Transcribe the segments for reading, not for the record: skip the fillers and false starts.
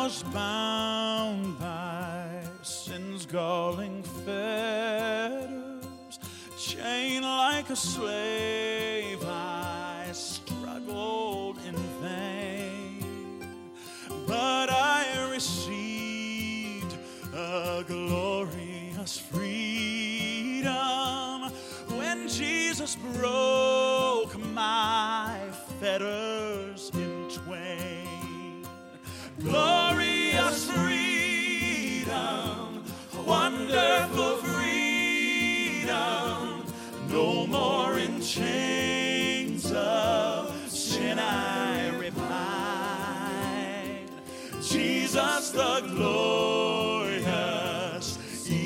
was bound by sin's galling fetters, chained like a slave, I struggled in vain. But I received a glorious freedom when Jesus broke my fetters in twain. Glorious freedom, wonderful freedom, no more in chains of sin, I replied. Jesus the glorious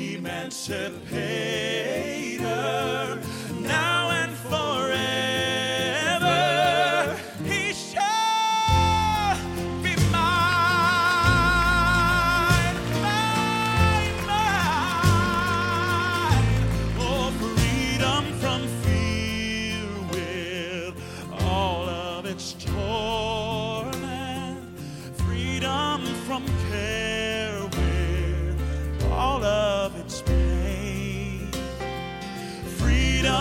emancipator, now and forever he shall be mine, mine, mine. Oh, freedom from fear with all of its torment, freedom from care with all of its pain, freedom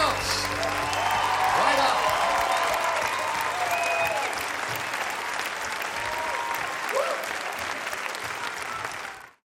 house.